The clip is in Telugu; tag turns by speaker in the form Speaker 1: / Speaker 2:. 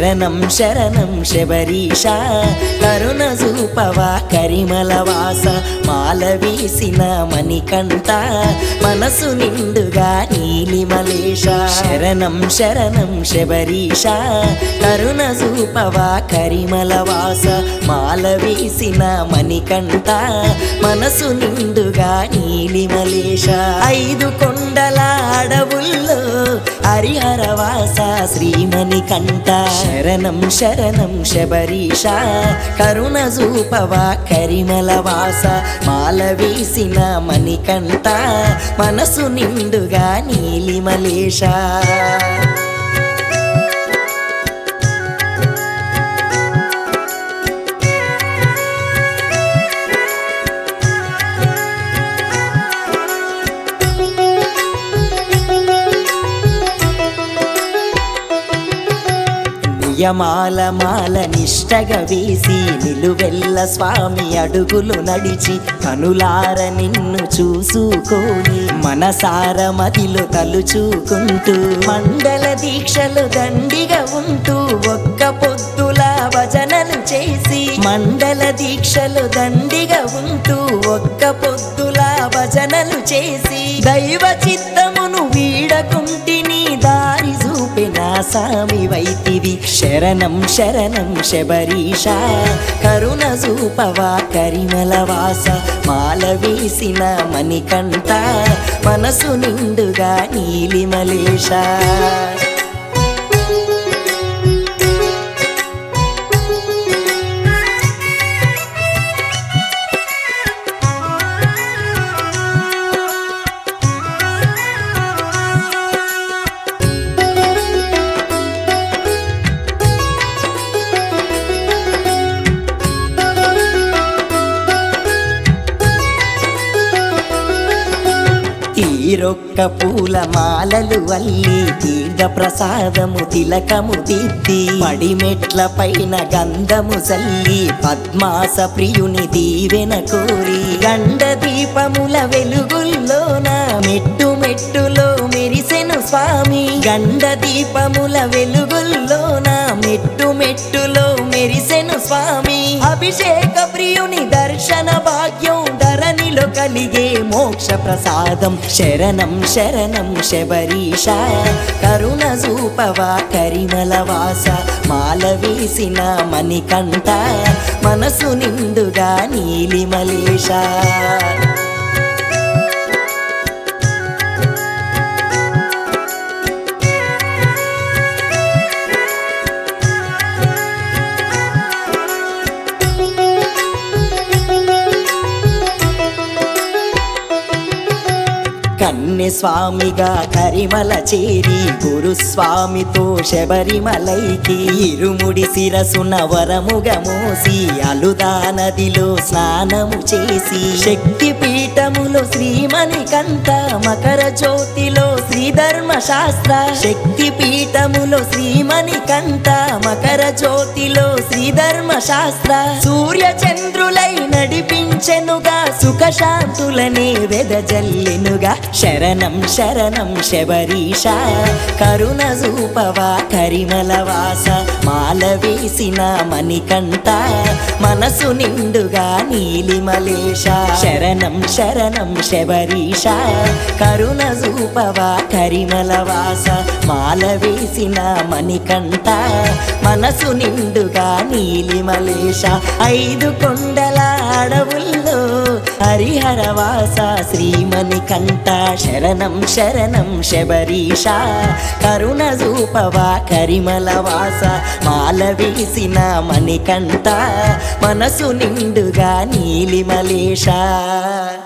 Speaker 1: శరణం శరణం శబరీష కరుణ చూపవా కరిమల వాస మాల వేసిన మణికంఠ మనసు నిండుగా నీలిమలేశ శరణం శరణం శబరీష కరుణ చూపవా కరిమల వాస మాల వేసిన మణికంఠ మనసు నిండుగా నీలిమలేశ ఐదు కొండల అడవుల్లో హరిహరవాస శ్రీమణికంఠ శరణం శరణం శబరీష కరుణ చూపవా కరిమల వాస మాల వేసిన మణికంఠ మనసు నిండుగా నీలిమలేశ మాల మాల నిష్టగా వేసి నిలువెల్ల స్వామి అడుగులు నడిచి కనులార నిన్ను చూసుకొని మనసార మదిలో తలుచుకుంటూ మండల దీక్షలు దండిగా ఉంటూ ఒక్క పొద్దుల భజనలు చేసి మండల దీక్షలు దండిగా ఉంటూ ఒక్క పొద్దుల భజనలు చేసి దైవ చిత్తమును వీడకుంటిని దారి చూపిన సామి వైతివి శరణం శరణం శబరీష కరుణ చూపవా కరిమల వాస మాల వేసిన మణికంఠ మనసు నిండుగా నీలిమలేశ తీరొక్క పూల మాలలు వల్లి తీర్థ ప్రసాదము తిలకము దిద్ది పడిమెట్ల పైన గంధము చల్లి పద్మాస ప్రియుని దీవెన కోరి గండ దీపముల వెలుగుల్లోన మెట్టు మెట్టులో మెరిసెను స్వామి గండ దీపముల వెలుగుల్లోన మెట్టు మెట్టులో మెరిసెను స్వామి అభిషేక ప్రియుని దర్శన భాగ్యం ధరణిలో కలిగే మోక్ష ప్రసాదం శరణం శరణం శబరీష కరుణ చూపవా కరిమల వాస మాల వేసిన మణికంఠ మనసు నిండుగా నీలిమలేశ కన్నె స్వామిగా కరిమల చేరి గురుస్వామితో శబరిమలైకి ఇరుముడి శిరసున వరముగా మోసి అలుదా నదిలో స్నానము చేసి శక్తి పీఠములో శ్రీమణికంఠ మకర జ్యోతిలో శ్రీధర్మ శాస్త్ర శక్తి పీఠములో శ్రీమణికంఠ మకర జ్యోతిలో శ్రీధర్మ శాస్త్ర సూర్య చంద్రులై నడిపించెనుగా సుఖశాంతులనే వెదజల్లెనుగా శరణం శరణం శబరీష కరుణ చూపవా కరిమల వాస మాల వేసిన మణికంఠ మనసు నిండుగా నీలిమలేశ శరణం శరణం శబరీష కరుణ చూపవా కరిమల వాస మాల వేసిన మణికంఠ మనసు నిండుగా నీలిమలేశ ఐదు కొండల అడవుల్లో హరిహరవాస శ్రీమణికంఠ శరణం శరణం శబరీష కరుణ చూపవా కరిమల వాస మాల వేసిన మణికంఠ మనసు నిండుగా నీలిమలేశ